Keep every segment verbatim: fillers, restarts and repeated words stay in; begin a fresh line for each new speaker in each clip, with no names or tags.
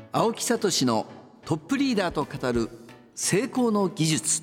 青木聡のトップリーダーと語る成功の技術。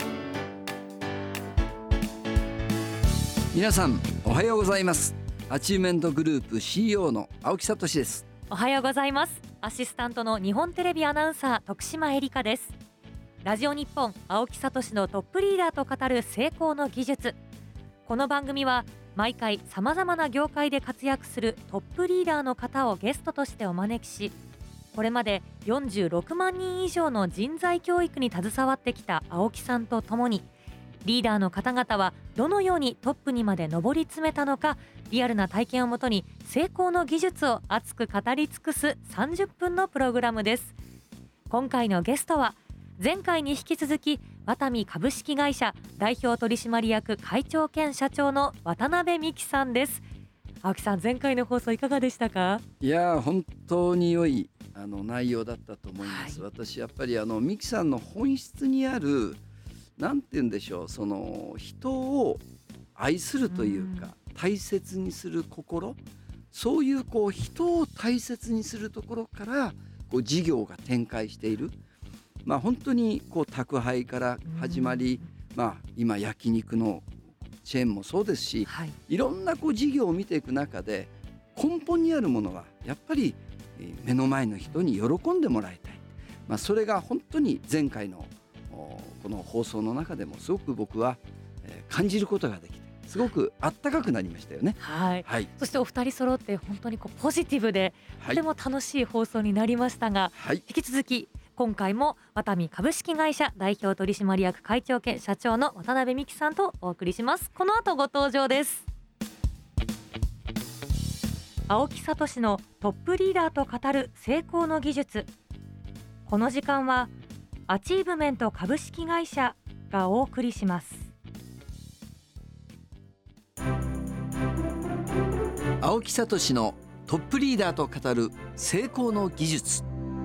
皆さんおはようございます。アチューメントグループ シーイーオー の青木聡です。
おはようございます。アシスタントの日本テレビアナウンサー徳島えりかです。ラジオ日本青木聡のトップリーダーと語る成功の技術。この番組は毎回さまざまな業界で活躍するトップリーダーの方をゲストとしてお招きし、これまでよんじゅうろくまんにん以上の人材教育に携わってきた青木さんとともに、リーダーの方々はどのようにトップにまで上り詰めたのか、リアルな体験をもとに成功の技術を熱く語り尽くすさんじゅっぷんのプログラムです。今回のゲストは前回に引き続きワタミ株式会社代表取締役会長兼社長の渡辺美樹さんです。青木さん、前回の放送いかがでしたか？
いや本当に良いあの内容だったと思います、はい、私やっぱりあの美樹さんの本質にあるなんて言うんでしょう、その人を愛するというか、うん、大切にする心、そういうこう人を大切にするところからこう事業が展開している、まあ、本当にこう宅配から始まり、うんまあ、今焼肉のチェーンもそうですし、はい、いろんなこう事業を見ていく中で根本にあるものはやっぱり目の前の人に喜んでもらいたい、まあ、それが本当に前回のこの放送の中でもすごく僕は感じることができて、すごくあったかくなりましたよね。
はい、はい、そしてお二人揃って本当にこうポジティブでとても楽しい放送になりましたが、はい、引き続き今回もワタミ株式会社代表取締役会長兼社長の渡辺美樹さんとお送りします。この後ご登場です。青木聡のトップリーダーと語る成功の技術。この時間はアチーブメント株式会社がお送りします。
青木聡のトップリーダーと語る成功の技術。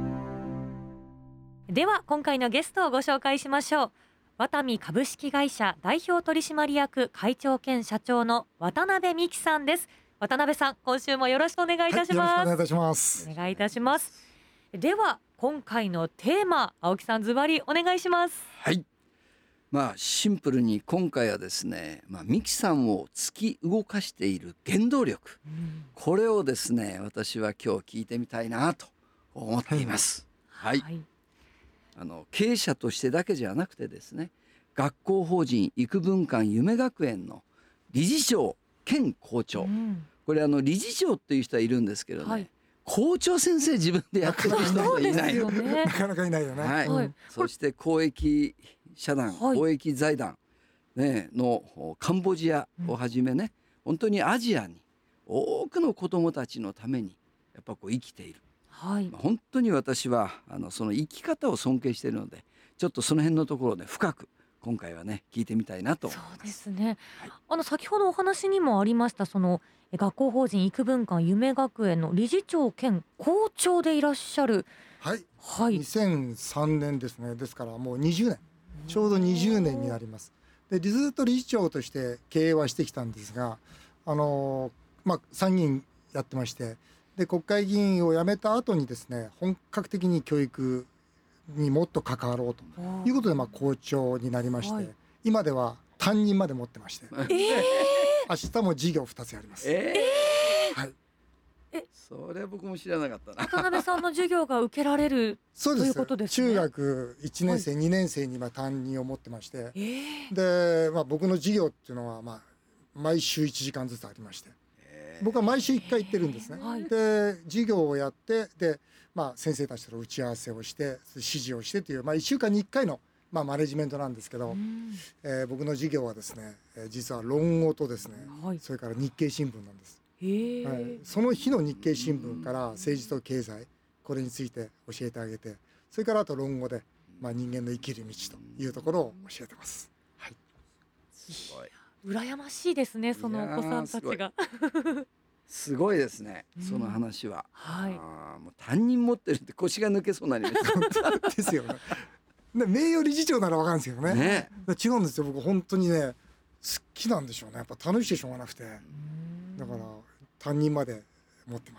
では今回のゲストをご紹介しましょう。ワタミ株式会社代表取締役会長兼社長の渡辺美樹さんです。渡辺さん、今週もよろしくお願いいたします。
はい、よろしくお願いいたします。
お願いいたします。では今回のテーマ、青木さんズバリお願いします。
はい、まあシンプルに今回はですね、まあ、美樹さんを突き動かしている原動力、うん、これをですね私は今日聞いてみたいなと思っています。はい、はい、あの経営者としてだけじゃなくてですね、学校法人育文館夢学園の理事長兼校長、うん、これあの理事長っていう人はいるんですけどね、はい、校長先生自分でやってる人はいない、
ね、なかなかいないよね。
はいはい、そして公益社団、はい、公益財団、ね、のカンボジアをはじめね、うん、本当にアジアに多くの子どもたちのためにやっぱこう生きている、はい、本当に私はあのその生き方を尊敬しているので、ちょっとその辺のところで深く今回はね聞いてみたいなと思います。
そうですね、はい、あの先ほどお話にもありましたその学校法人育文館夢学園の理事長兼校長でいらっしゃる。
はい、はい、にせんさんねんですね。ですからもうにじゅうねん、ちょうどにじゅうねんになります。でずっと理事長として経営はしてきたんですが、あのまあ参議院やってまして、で国会議員を辞めた後にですね、本格的に教育にもっと関わろうということで、まあ校長になりまして、はい、今では担任まで持ってまして、えー、明日も授業ふたつやります。
え
ーはい、
えそれは僕も知らなかったな。
渡辺さんの授業が受けられる
そうです、
ということですね。
中学いちねん生、はい、にねん生に今担任を持ってまして、
えー
で、まあ、僕の授業っていうのは、まあ、毎週いちじかんずつありまして、僕は毎週いっかい行ってるんですね、はい、で授業をやってで、まあ、先生たちとの打ち合わせをして指示をしてという、まあ、いっしゅうかんにいっかいの、まあ、マネジメントなんですけど、えー、僕の授業はですね、えー、実は論語とですね、はい、それから日経新聞なんです。へはい、その日の日経新聞から政治と経済、これについて教えてあげて、それからあと論語で、まあ、人間の生きる道というところを教えてます。はい、
すごい
羨ましいですね、そのお子さんたちが。
すごいですね、その話は、
うん、はい、
あもう担任持ってるって腰が抜けそうになりました
ですよね。名誉理事長なら分かるんですけど ね, ね違うんですよ。僕本当にね好きなんでしょうね。やっぱ楽しいでしょうがなくて、だから担任まで持ってます。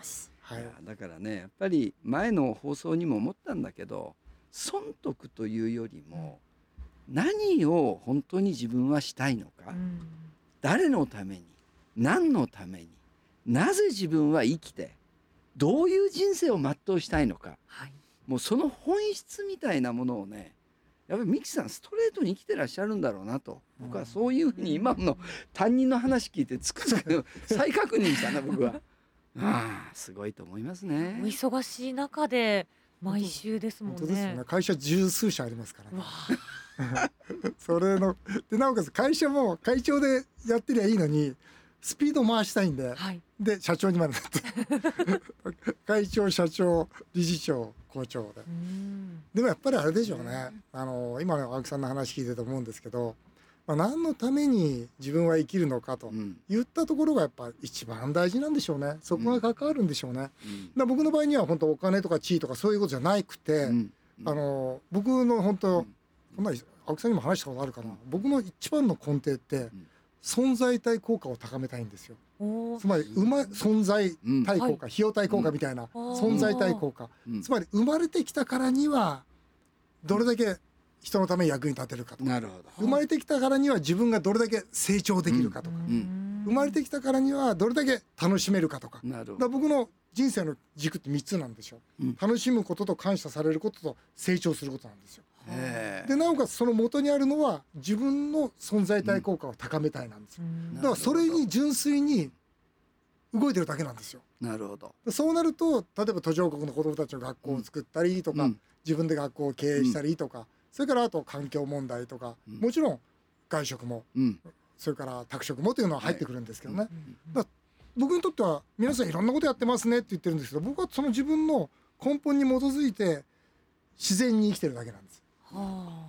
はい、
いやだからねやっぱり前の放送にも思ったんだけど、損得というよりも何を本当に自分はしたいのか、うん、誰のために何のためになぜ自分は生きてどういう人生を全うしたいのか、はい、もうその本質みたいなものをねやっぱり三木さんストレートに生きてらっしゃるんだろうなと、僕はそういうふうに今の担任の話聞いてつくづく再確認したな僕は。ああすごいと思いますね。
お忙しい中で毎週ですもんね。
本当ですよね。会社十数社ありますからね。それのでなおかつ会社も会長でやってりゃいいのにスピード回したいんで、はい、で社長にまでなって会長社長理事長校長で、でもやっぱりあれでしょうね、あの今の青木さんの話聞いてて思うんですけど、まあ、何のために自分は生きるのかと言ったところがやっぱ一番大事なんでしょうね。そこが関わるんでしょうね、うん、だ僕の場合には本当お金とか地位とかそういうことじゃなくて、うんうん、あの僕の本当、うん、こんな青木さんにも話したことあるかな、僕の一番の根底って存在体効果を高めたいんですよ。つまり生ま存在体効果、うん、費用対効果みたいな、うん、存在体効果、うん、つまり生まれてきたからにはどれだけ人のために役に立てるかとか、なるほど、生まれてきたからには自分がどれだけ成長できるかとか、うん、生まれてきたからにはどれだけ楽しめるかとか、なるほど、だから僕の人生の軸ってみっつなんですよ、うん、楽しむことと感謝されることと成長することなんですよ。でなおかつその元にあるのは自分の存在体効果を高めたいなんですよ、うん、だからそれに純粋に動いてるだけなんですよ。なるほど。そうなると例えば途上国の子どもたちの学校を作ったりとか、うん、自分で学校を経営したりとか、うん、それからあと環境問題とか、うん、もちろん外食も、うん、それから宅食もというのは入ってくるんですけどね、はい、だから僕にとっては皆さんいろんなことやってますねって言ってるんですけど、僕はその自分の根本に基づいて自然に生きてるだけなんです。はあ、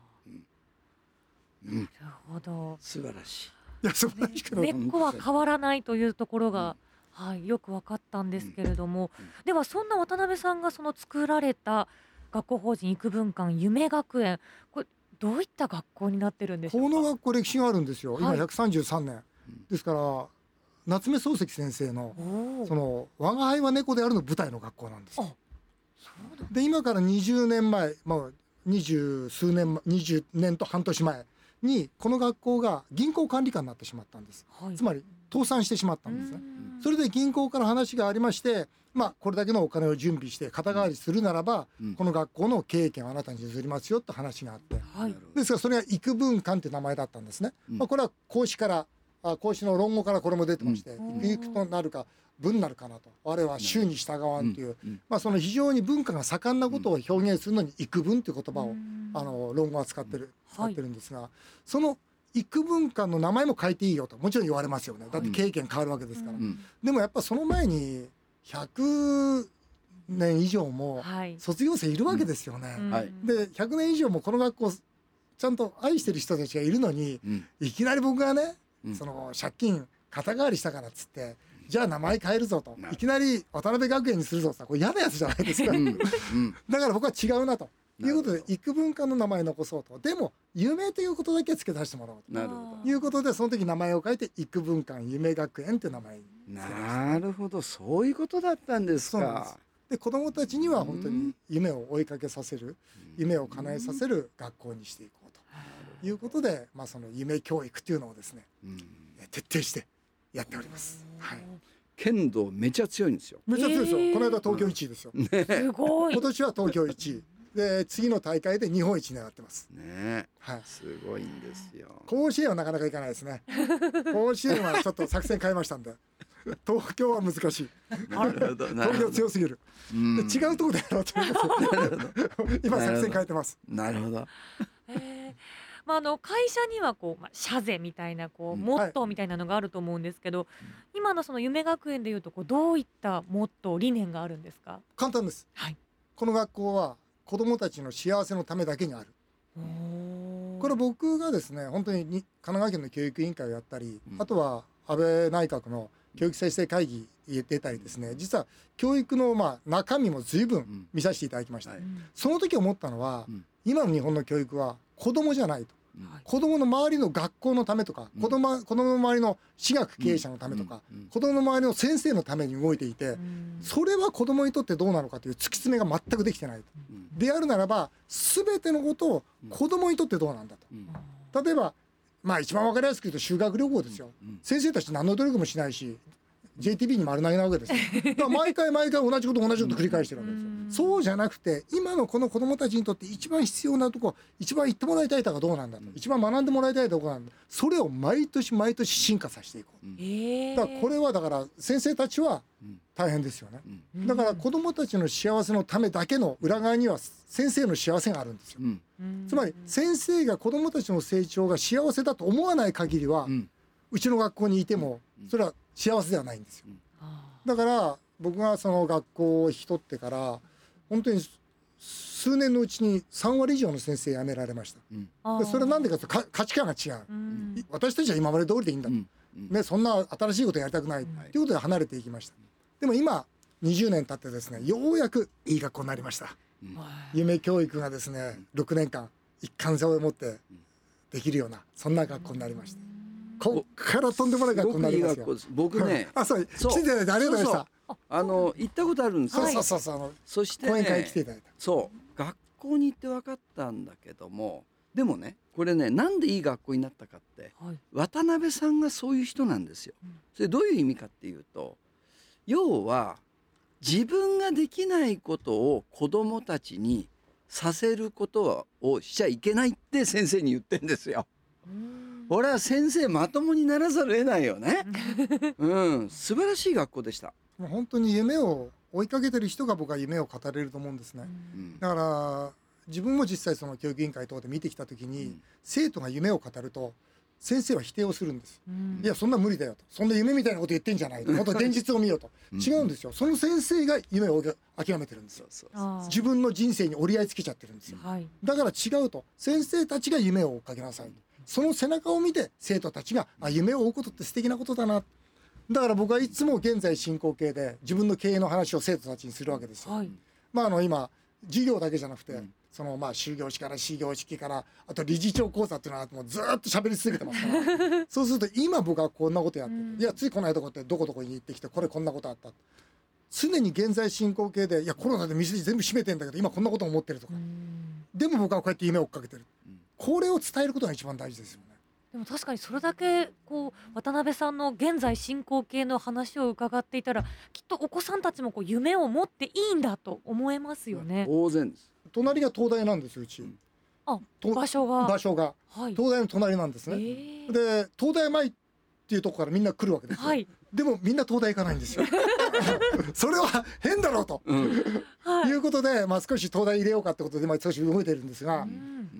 うん、なるほど、
素晴らしい。
いや素晴らしく、
根っこは変わらないというところが、うん、はい、よく分かったんですけれども、うんうん、ではそんな渡辺さんがその作られた学校法人育文館夢学園、これどういった学校になってるんでしょうか。
この学校歴史があるんですよ、はい、今ひゃくさんじゅうさんねんですから、夏目漱石先生のその我が輩は猫であるの舞台の学校なんです。あ、そうなんで今からにじゅうねんまえ、まあ二十数年にじゅうねんと半年前にこの学校が銀行管理官になってしまったんです、はい、つまり倒産してしまったんですね。それで銀行から話がありまして、まあ、これだけのお金を準備して肩代わりするならば、うん、この学校の経営権をあなたに譲りますよって話があって、はい、ですからそれが育文館って名前だったんですね、うん、まあ、これは孔子からあ孔子の論語からこれも出てまして、うん、育となるか文なるかなと、我は衆に従わんという、うんうん、まあ、その非常に文化が盛んなことを表現するのに育文という言葉を、うん、あの論語は使ってる、使ってるんですが、はい、その育文館の名前も変えていいよともちろん言われますよね。だって経営権変わるわけですから、うん、でもやっぱその前にひゃくねん以上も卒業生いるわけですよね、はい、でひゃくねん以上もこの学校ちゃんと愛してる人たちがいるのに、うん、いきなり僕がね、うん、その借金肩代わりしたからっつってじゃあ名前変えるぞといきなり渡辺学園にするぞってこれ嫌なやつじゃないですか、うんうん、だから僕は違うなということで育文館の名前残そうと、でも夢ということだけ付け出してもらおうとなるほどいうことでその時名前を変えて育文館夢学園という名前に付けました。
なるほど、そういうことだったんですか。そうなんです。
で子どもたちには本当に夢を追いかけさせる、夢を叶えさせる学校にしていこうということで、まあ、その夢教育というのをですね、徹底してやっております、はい、
剣道めちゃ強いんですよ。
めちゃ強いですよ、えー、この間東京いちいですよ、ね、
すごい。
今年は東京いちいで次の大会で日本一狙ってます
ね、はい、すごいんですよ。
甲子園はなかなかいかないですね甲子園はちょっと作戦変えましたんで東京は難しい東京強すぎる、うん、で違うところでやろうと思います今作戦変えてます。
なるほど、
えーまあ、あの会社にはこう、まあ、社税みたいなこうモットーみたいなのがあると思うんですけど、はい、今のその夢学園でいうとこうどういったモットー理念があるんですか。
簡単です、はい、この学校は子どもたちの幸せのためだけにある。これ僕がですね本当に神奈川県の教育委員会をやったり、うん、あとは安倍内閣の教育再生会議に出たりですね、実は教育のまあ中身も随分見させていただきました、うん、その時思ったのは、うん、今の日本の教育は子供じゃないと、 子どもの周りの学校のためとか、子ども子どもの周りの私学経営者のためとか、子どもの周りの先生のために動いていて、それは子どもにとってどうなのかという突き詰めが全くできてないと。であるならば全てのことを子どもにとってどうなんだと。例えばまあ一番わかりやすく言うと修学旅行ですよ。先生たち何の努力もしないし ジェイティービー に丸投げなわけですよ。だから毎回毎回同じこと同じこと繰り返してるわけですよ。そうじゃなくて今のこの子どもたちにとって一番必要なとこ、一番言ってもらいたいとかどうなんだと、一番学んでもらいたいとこなんだ、それを毎年毎年進化させていこう。だからこれはだから先生たちは大変ですよね。だから子どもたちの幸せのためだけの裏側には先生の幸せがあるんですよ。つまり先生が子どもたちの成長が幸せだと思わない限りは、うちの学校にいてもそれは幸せではないんですよ。だから僕がその学校を引き取ってから本当に数年のうちにさんわり以上の先生辞められました。でそれは何でかというと価値観が違う。私たちは今まで通りでいいんだと、ね、そんな新しいことやりたくないということで離れていきました。でも今にじゅうねん経ってですね、ようやくいい学校になりました。夢教育がですねろくねんかん一貫性を持ってできるようなそんな学校になりました。こっからとんでもない学校になりますよ。
僕ね
あ、そう、来ていただいてありがとうございました。
あの行ったことあるんですよ。
そうそうそうそう。
そしてね、
講演会来ていただいた。
そう学校に行って分かったんだけども、でもねこれねなんでいい学校になったかって、はい、渡辺さんがそういう人なんですよ。それどういう意味かっていうと、要は自分ができないことを子どもたちにさせることをしちゃいけないって先生に言ってんですよ。俺は先生まともにならざるを得ないよね。うん、素晴らしい学校でした。
もう本当に夢を追いかけてる人が僕は夢を語れると思うんですね。うん、だから自分も実際その教育委員会等で見てきた時に、うん、生徒が夢を語ると先生は否定をするんです。うん、いやそんな無理だよと、そんな夢みたいなこと言ってんじゃないと、もっと現実を見ようと。違うんですよ。その先生が夢を諦めてるんですよ。自分の人生に折り合いつけちゃってるんですよ。はい、だから違うと、先生たちが夢を追っかけなさいと。その背中を見て生徒たちがあ夢を追うことって素敵なことだな。だから僕はいつも現在進行形で自分の経営の話を生徒たちにするわけですよ。はい、まああの今授業だけじゃなくて、うん、そのまあ終業式から始業式からあと理事長講座っていうのはもうずっと喋り続けてますからそうすると今僕はこんなことやってる、うん、いやついこの間こうやってどこどこに行ってきてこれこんなことあった、常に現在進行形でいやコロナで店全部閉めてんだけど今こんなこと思ってるとか、うん、でも僕はこうやって夢を追っかけてる、うん、これを伝えることが一番大事ですよね。
でも確かにそれだけこう渡辺さんの現在進行形の話を伺っていたら、きっとお子さんたちもこう夢を持っていいんだと思えますよね。
当然です。
隣が東大なんですようち。
あ、場所が
場所が、はい、東大の隣なんですね。で東大前っていうところからみんな来るわけですよ。はい、でもみんな東大行かないんですよそれは変だろうと、うん、いうことで、まあ、少し東大入れようかってことで、まあ、少し動いてるんですが、うん、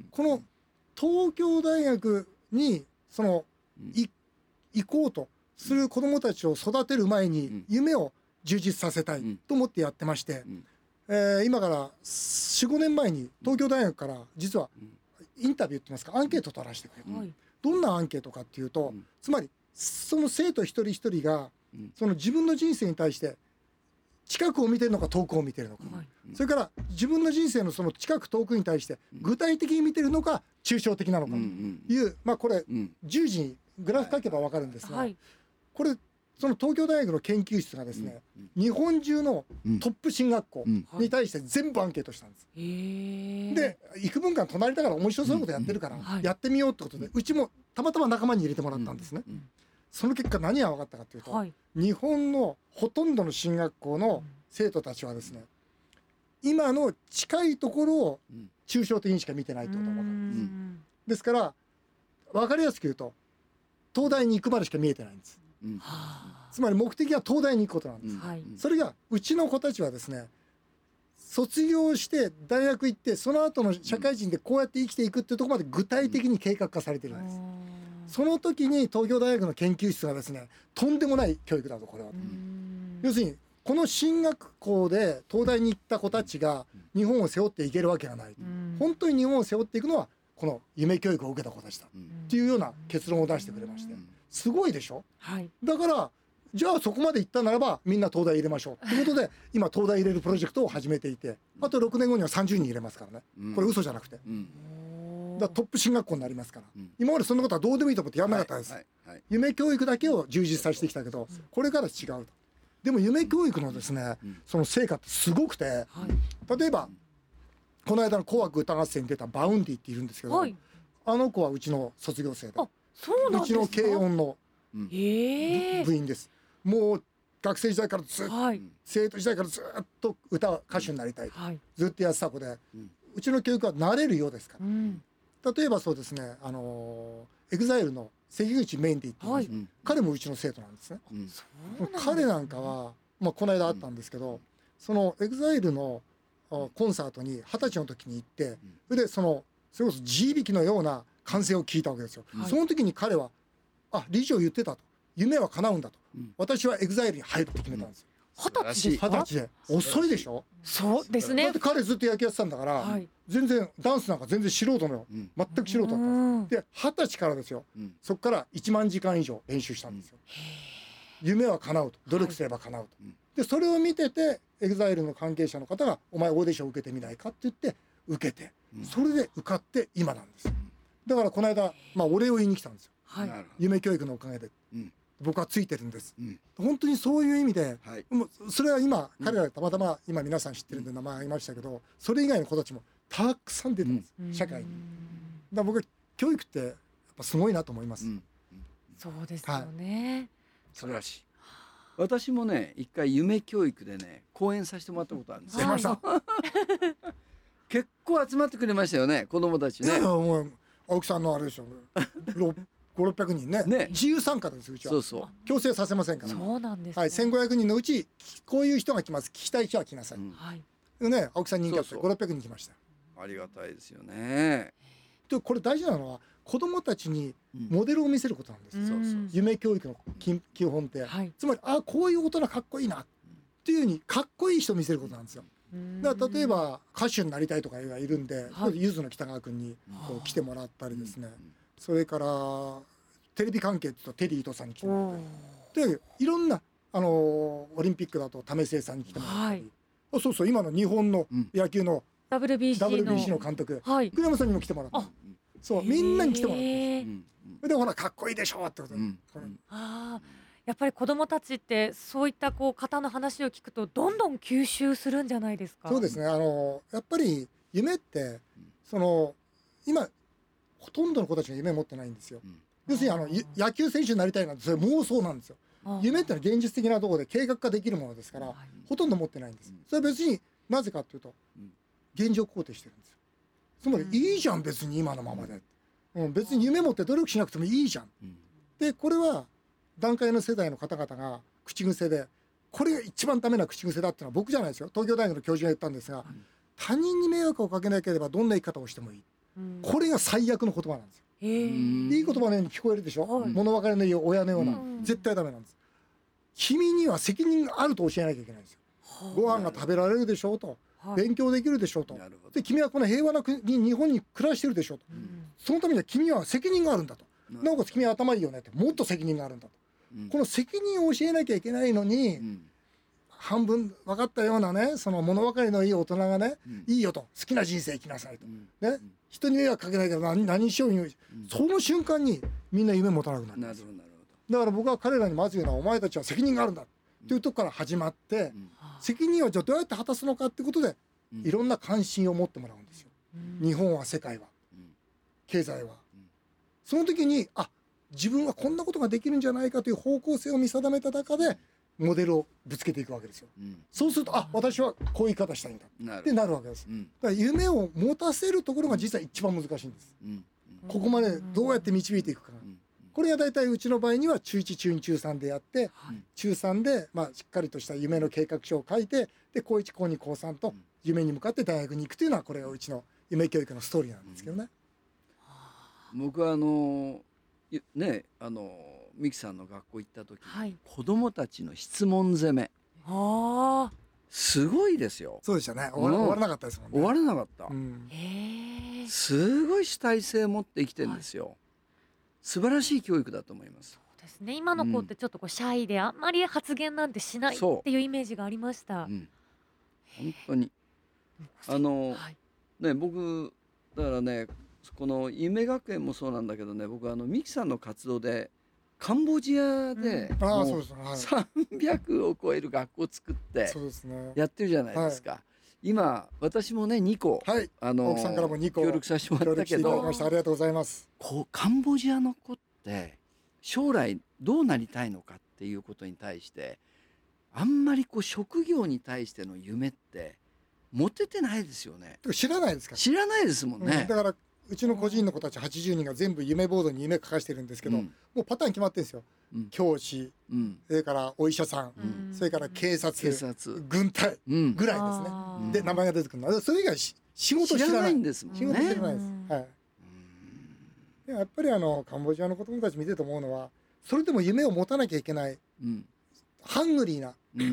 この東京大学にそのい行こうとする子どもたちを育てる前に夢を充実させたいと思ってやってまして、えー、今から よん,ご 年前に東京大学から実はインタビューって言いますかアンケートを取らせてくれた、はい、どんなアンケートかっていうと、つまりその生徒一人一人がその自分の人生に対して近くを見てるのか遠くを見てるのか、はい、それから自分の人生のその近く遠くに対して具体的に見てるのか抽象的なのかという、まあこれ十時にグラフ書けば分かるんですが、これその東京大学の研究室がですね、日本中のトップ進学校に対して全部アンケートしたんです。で幾分間隣だから面白そうなことやってるからやってみようってことで、うちもたまたま仲間に入れてもらったんですね。その結果何が分かったかというと、はい、日本のほとんどの進学校の生徒たちはですね、今の近いところを抽象的にしか見てないってことが分かるんです。ですから分かりやすく言うと東大に行くまでしか見えてないんです。うん、つまり目的は東大に行くことなんです。うん、それがうちの子たちはですね、卒業して大学行ってその後の社会人でこうやって生きていくっていうところまで具体的に計画化されてるんです。その時に東京大学の研究室がですね、とんでもない教育だとこれは。要するにこの進学校で東大に行った子たちが日本を背負っていけるわけがない。本当に日本を背負っていくのはこの夢教育を受けた子たちだっていうような結論を出してくれまして、すごいでしょ。はい、だからじゃあそこまで行ったならばみんな東大入れましょうということで今東大入れるプロジェクトを始めていて、あとろくねんごにはさんじゅうにん入れますからね。これ嘘じゃなくて。 だからトップ進学校になりますから、
うん、
今までそんなことはどうでもいいと思ってやらなかったです、
はいはいはい、
夢教育だけを充実させてきたけど、これから違うと。でも夢教育のですね、うん、その成果ってすごくて、はい、例えばこの間の紅白歌合戦に出たバウンディっているんですけど、はい、あの子はうちの卒業生で、
あ、そうなんですか。
うちの軽音の部員です。もう学生時代からずっと、はい、生徒時代からずっと歌歌手になりたいと、はい、ずっとやってた子で、うん、うちの教育は慣れるようですから、うん、例えばそうですね、あのエグザイルの関口メインで言ってます、はい、彼もうちの生徒なんですね、うん、彼なんかは、まあ、この間あったんですけど、うん、そのエグザイルのコンサートに二十歳の時に行って、うん、でそのそれこそ地響きのような歓声を聞いたわけですよ、はい、その時に彼はあ理事を言ってたと、夢は叶うんだと、うん、私はエグザイルに入るって決めたんですよ。
二十歳ですか？
二十歳で遅いでしょ。
そうですね。
だって彼ずっと野球やってたんだから、はい、全然ダンスなんか全然素人のよ、うん、全く素人だったんです。で二十歳からですよ、うん、そこからいちまんじかん以上練習したんですよ、うん、夢は叶うと、努力すれば叶うと、はい、でそれを見ててエグザイルの関係者の方がお前オーディション受けてみないかって言って受けて、うん、それで受かって今なんです。だからこの間、まあ、お礼を言いに来たんですよ、はい、夢教育のおかげで、うん、僕はついてるんです、うん、本当にそういう意味で、はい、もうそれは今、うん、彼らたまたま今皆さん知ってるんで名前ありましたけど、それ以外の子たちもたくさん出てます、うん、社会に。だから僕は教育ってやっぱすごいなと思います、うんうん、
そうですよね、はい、
素晴らしい。私もね一回夢教育でね講演させてもらったことあるんですよ、はい、結構集まってくれましたよね、子供たちね。いやいやもう
青木さんのあれでしょご、ろっぴゃくにん ね, ね自由参加です。うちはそうそう強制させませんから。
そうなんです、ね、
はい、せんごひゃくにんのうちこういう人が来ます、聞きたい人は来なさい、うんはいね、青木さん人気あってご、ろっぴゃくにん来ました。
ありがたいですよね。
でこれ大事なのは子どもたちにモデルを見せることなんです、うん、夢教育の基本って、はい、つまりあこういう大人かっこいいなっていうふうにかっこいい人を見せることなんですよ。だから例えば歌手になりたいとかがいるんで、はい、ゆずの北川君にこう来てもらったりですね、それからテレビ関係って言うとテリー伊藤さんに来てもらったりで、いろんなあのオリンピックだと為末さんに来てもらったり、はい、あそうそう今の日本の野球の
ダブリュービーシー の, ダブリュービーシー の
監督、はい、栗山さんにも来てもらった。そうみんなに来てもらった。でほらかっこいいでしょってことで、うんうん、
あやっぱり子どもたちってそういったこう方の話を聞くとどんどん吸収するんじゃないですか。
そうですね、あのやっぱり夢ってその今ほとんどの子たちが夢持ってないんですよ、うん、要するにあの野球選手になりたいなんてそれ妄想なんですよ。夢ってのは現実的なところで計画化できるものですから、はい、ほとんど持ってないんです。それは別になぜかというと現状肯定してるんですよ。つまりいいじゃん別に今のままで、うん、別に夢持って努力しなくてもいいじゃん、うん、でこれは団塊の世代の方々が口癖で、これが一番ダメな口癖だっていうのは僕じゃないですよ、東京大学の教授が言ったんですが、うん、他人に迷惑をかけなければどんな生き方をしてもいい、うん、これが最悪の言葉なんですよ。いい言葉のように聞こえるでしょ、うん、物分かりのいい親のような、うん、絶対ダメなんです。君には責任があると教えなきゃいけないんですよ、うん、ご飯が食べられるでしょうと、勉強できるでしょうと、で君はこの平和な国日本に暮らしてるでしょうと、うん、そのためには君は責任があるんだと、なおかつ君は頭いいよねって、もっと責任があるんだと、うん、この責任を教えなきゃいけないのに、うん、半分分かったようなね、その物分かりのいい大人がね、うん、いいよと、好きな人生生きなさいと、うん、ね、うん、人に迷惑かけないから何、何しように、うん、その瞬間にみんな夢持たなくなるんです。だから僕は彼らにまず言うのは、お前たちは責任があるんだっていうとこから始まって、うん、責任はじゃあどうやって果たすのかってことで、うん、いろんな関心を持ってもらうんですよ、うん、日本は世界は、うん、経済は、うん、その時にあ自分はこんなことができるんじゃないかという方向性を見定めた中でモデルをぶつけていくわけですよ、うん、そうするとあ私はこういう言い方したいんだってなるわけです、うん、だから夢を持たせるところが実は一番難しいんです、うん、ここまでどうやって導いていくか、うん、これが大体うちの場合には中いち中に中さんでやって、はい、中さんで、まあ、しっかりとした夢の計画書を書いて、で高いち高に高さんと夢に向かって大学に行くというのはこれがうちの夢教育のストーリーなんですけどね、
うん、僕はあのねあのミキさんの学校行った時、はい、子どもたちの質問攻めあすごいですよ。
そうでしたね、終わら、うん、終わらなかったですもんね。
終わらなかった、うん、すごい主体性持って生きてるんですよ、はい、素晴らしい教育だと思います。
そうですね、今の子ってちょっとこうシャイであんまり発言なんてしないっていうイメージがありました、うん、
本当にあの、はい、ね僕だからねこの夢学園もそうなんだけどね、僕あのミキさんの活動でカンボジアで
ああ
もう
そうですね、はい、
さんびゃくを超える学校作って
そうですね、
やってるじゃないですか。今私もねにこ、
はい、
あの
奥さんからもにこ
協力させてもらったけ
協力していただき
ど、
ました。ありがとうございます。
こうカンボジアの子って将来どうなりたいのかっていうことに対してあんまりこう職業に対しての夢って持ててないですよね。
知らないですか。
知らないですもんね、
うん、だからうちの個人の子たちはちじゅうにんが全部夢ボードに夢書かしてるんですけど、
うん
もうパターン決まってるんですよ、うん、教師、うん、それからお医者さん、うん、それから警察、
警察
軍隊ぐらいですね、うん、で名前が出てくるのはそれ以外仕事知らない、知らないんですもんね。仕事知らないです、はい、でやっぱりあのカンボジアの子供たち見てて思うのは、それでも夢を持たなきゃいけない、うん、ハングリーな、うん、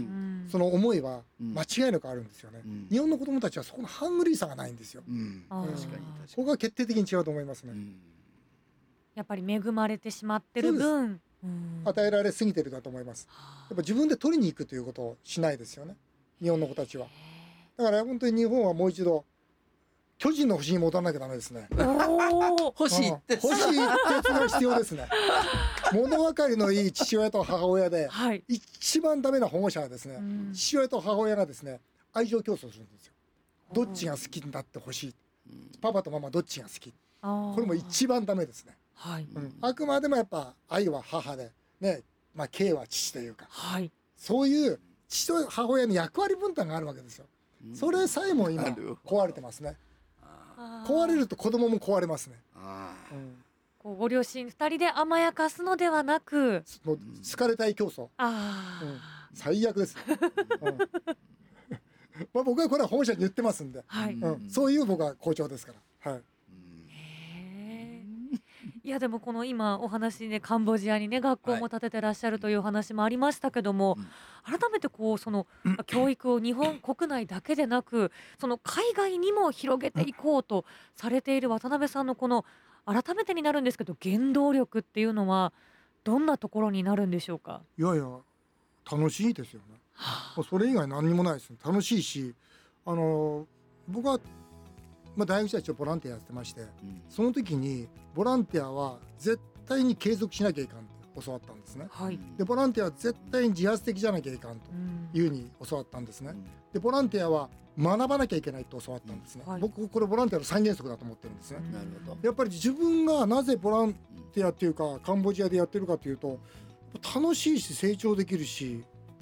その思いは間違いなくあるんですよね、うん、日本の子供たちはそこのハングリーさがないんですよ、うん、確かに確かにここが決定的に違うと思いますね、うん、
やっぱり恵まれてしまってる分、うん、
与えられすぎてるだと思います。やっぱ自分で取りに行くということをしないですよね、日本の子たちは。だから本当に日本はもう一度巨人の星に戻らなきゃダメですね。
星一徹、
星一徹が必要ですね。物分かりのいい父親と母親で、はい、一番ダメな保護者はですね、うん、父親と母親がですね愛情競争するんですよ。どっちが好きになってほしい、うん、パパとママどっちが好き、これも一番ダメですね、はい、うん、あくまでもやっぱ愛は母でね、まあ K は父というか、はい、そういう父と母親の役割分担があるわけですよ。それさえも今壊れてますね。壊れると子供も壊れますね。あ、
うん、こうご両親ふたりで甘やかすのではなく、
もう好かれたい競争、あ、うん、最悪です、うん、まあ僕はこれは保護者に言ってますんで、はい、うん、そういう僕は校長ですから、はい、
へいやでもこの今お話でカンボジアにね学校も建ててらっしゃるというお話もありましたけども、はい、改めてこうその教育を日本国内だけでなくその海外にも広げていこうとされている渡辺さんのこの改めてになるんですけど原動力っていうのはどんなところになるんでしょうか。
いやいや楽しいですよね、はあ、それ以外何にもないですね。楽しいし、あの僕はまあ、大学時代ちょっとボランティアやってまして、うん、その時にボランティアは絶対に継続しなきゃいかんと教わったんですね、はい、でボランティアは絶対に自発的じゃなきゃいかんというふうに教わったんですね、うん、でボランティアは学ばなきゃいけないと教わったんですね、はい、僕これボランティアの三原則だと思ってるんですね、うん、なるほど。やっぱり自分がなぜボランティアっていうかカンボジアでやってるかというと楽しいし成長できるし、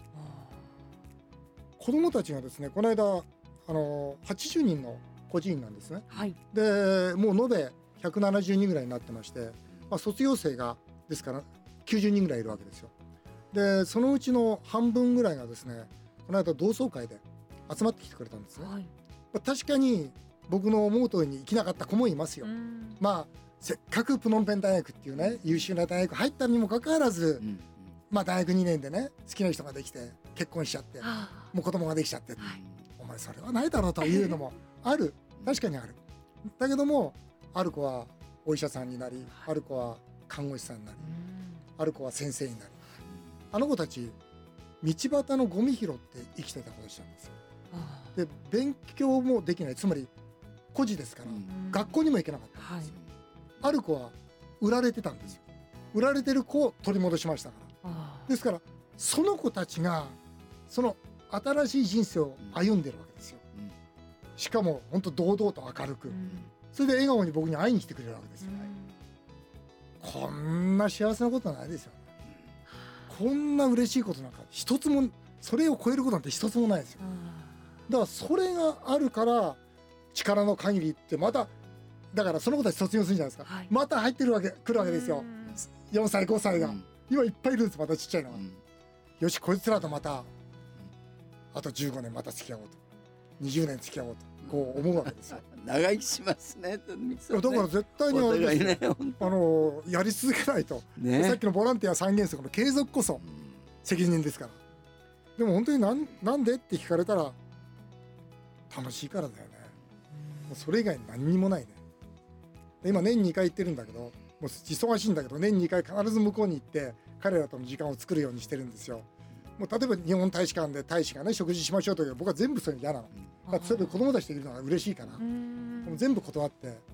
子どもたちがですねこの間あのはちじゅうにんの個人なんですね、はい、でもう延べひゃくななじゅうにんぐらいになってまして、まあ、卒業生がですからきゅうじゅうにんぐらいいるわけですよ。でそのうちの半分ぐらいがですねこの間同窓会で集まってきてくれたんですね、はい、まあ、確かに僕の思う通りに生きなかった子もいますよ。まあせっかくプノンペン大学っていうね優秀な大学入ったにもかかわらず、うんうん、まあ大学にねんでね好きな人ができて結婚しちゃってもう子供ができちゃって、はい、お前それはないだろうというのもある、確かにある。だけどもある子はお医者さんになり、ある子は看護師さんになり、ある子は先生になり、あの子たち道端のゴミ拾って生きてた子たちなんですよ。で勉強もできない、つまり孤児ですから学校にも行けなかったんですよ、はい、ある子は売られてたんですよ。売られてる子を取り戻しましたから。ですからその子たちがその新しい人生を歩んでるわけですよ。しかも本当堂々と明るく、うん、それで笑顔に僕に会いに来てくれるわけですよ、うん、こんな幸せなことはないですよ、うん、こんな嬉しいことなんか一つも、それを超えることなんて一つもないですよ、うん、だからそれがあるから力の限りってまただからその子たち卒業するじゃないですか、はい、また入ってるわけ来るわけですよ、うん、よんさいごさいが、うん、今いっぱいいるんです、またちっちゃいのが、うん、よしこいつらとまたあとじゅうごねんまた付き合おうとにじゅうねん付き合おうとこう思うわけですよ。
長生きしますね。だ
から絶対にあれですよ、ね、あのやり続けないと、ね、さっきのボランティア三原則の継続こそ責任ですから。でも本当になん、なんでって聞かれたら楽しいからだよね。もうそれ以外何にもないね。今年にかい行ってるんだけど、もう忙しいんだけど年ににかい必ず向こうに行って彼らとの時間を作るようにしてるんですよ。もう例えば日本大使館で大使がね食事しましょうという僕は全部そういうの嫌なの。だから例えば子供たちといるのが嬉しいから、もう全部断って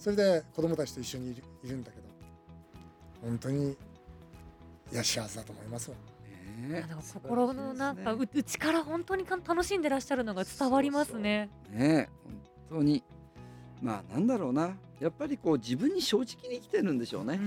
それで子供たちと一緒にいる、いるんだけど本当にいや幸せだと思いますわ。
ね、なんか心のなんかう内から本当に楽しんでらっしゃるのが伝わりますね。
そうそうね、本当にまあなんだろうな、やっぱりこう自分に正直に生きてるんでしょうね。うん、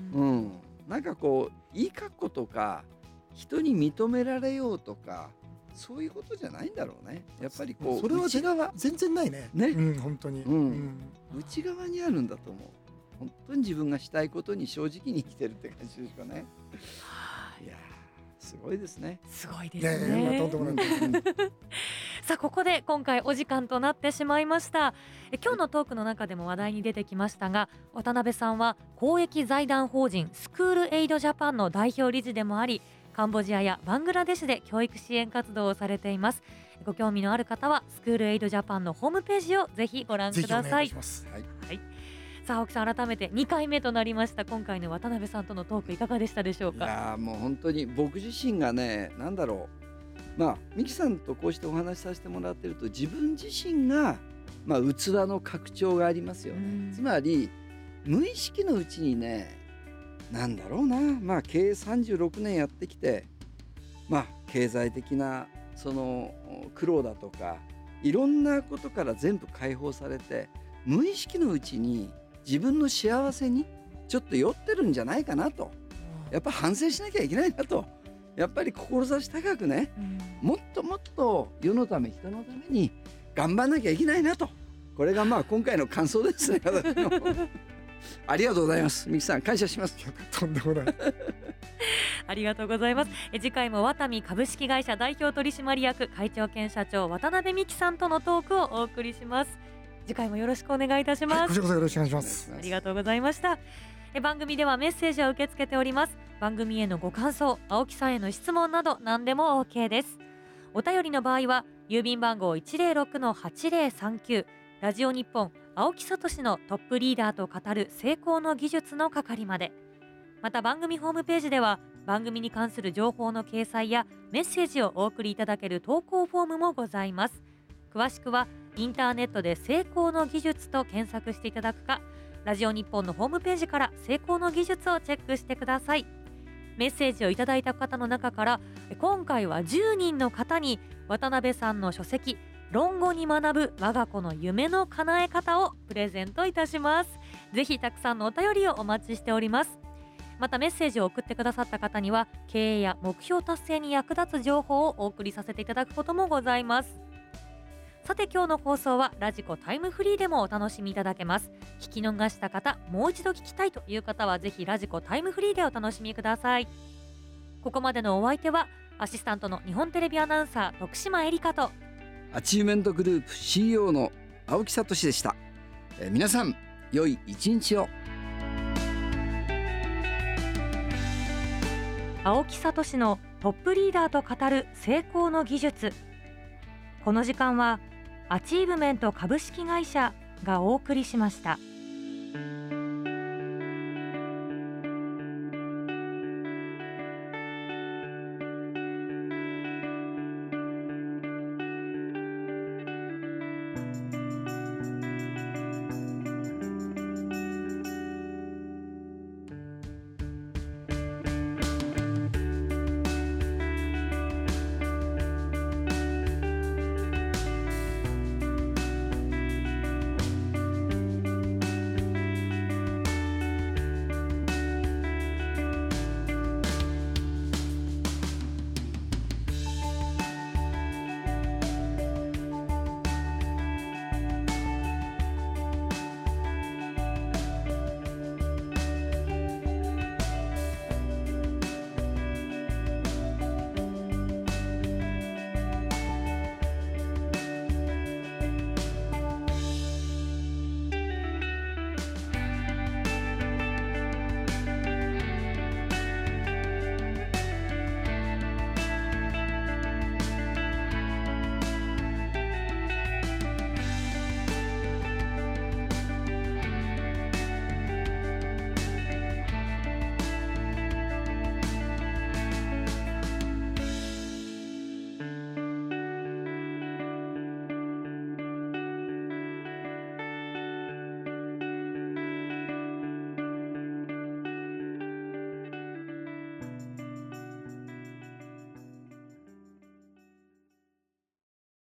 うん、なんかこういい格好とか人に認められようとかそういうことじゃないんだろうね。やっぱりこう
それは
内側
全然ないね。
ね、
うん、本当に、
うんうん、内側にあるんだと思う。本当に自分がしたいことに正直に生きてるって感じですかね。いやすごいですね。
すごいですね。
ねえ、まあ、とんでもない
さあここで今回お時間となってしまいました。え今日のトークの中でも話題に出てきましたが、渡辺さんは公益財団法人スクールエイドジャパンの代表理事でもあり、カンボジアやバングラデシュで教育支援活動をされています。ご興味のある方はスクールエイドジャパンのホームページをぜひご覧ください。
ぜひお願いします。
はい、はい、さあ青木さん、改めてにかいめとなりました今回の渡辺さんとのトークいかがでしたでしょうか。
いやもう本当に僕自身がね、なんだろう、まあミキさんとこうしてお話しさせてもらってると自分自身が、まあ、器の拡張がありますよね。つまり無意識のうちにね、なんだろうな、まあ経営さんじゅうろくねんやってきて、まあ経済的なその苦労だとかいろんなことから全部解放されて、無意識のうちに自分の幸せにちょっと酔ってるんじゃないかなと、やっぱ反省しなきゃいけないなと、やっぱり志高くね、もっともっと世のため人のために頑張んなきゃいけないなと、これがまあ今回の感想ですね私のありがとうございます。ミキさん感謝します。
とんでもない
ありがとうございます。え次回もワタミ株式会社代表取締役会長兼社長渡辺美樹さんとのトークをお送りします。次回もよろしくお願いいたします。はい、
こちらこそよろしくお願いします。
ありがとうございました。え番組ではメッセージを受け付けております。番組へのご感想、青木さんへの質問など何でも OK です。お便りの場合は郵便番号 いちゼロろくのはちゼロさんきゅう ラジオ日本青木聡のトップリーダーと語る成功の技術の係まで。また番組ホームページでは番組に関する情報の掲載やメッセージをお送りいただける投稿フォームもございます。詳しくはインターネットで成功の技術と検索していただくか、ラジオ日本のホームページから成功の技術をチェックしてください。メッセージをいただいた方の中から今回はじゅうにんの方に渡辺さんの書籍論語に学ぶ我が子の夢の叶え方をプレゼントいたします。ぜひたくさんのお便りをお待ちしております。またメッセージを送ってくださった方には経営や目標達成に役立つ情報をお送りさせていただくこともございます。さて今日の放送はラジコタイムフリーでもお楽しみいただけます。聞き逃した方、もう一度聞きたいという方はぜひラジコタイムフリーでお楽しみください。ここまでのお相手はアシスタントの日本テレビアナウンサー徳島えりかと
アチューメントグループ シーイーオー の青木聡でした。えー、皆さん良い一日を。
青木聡のトップリーダーと語る成功の技術。この時間はアチーブメント株式会社がお送りしました。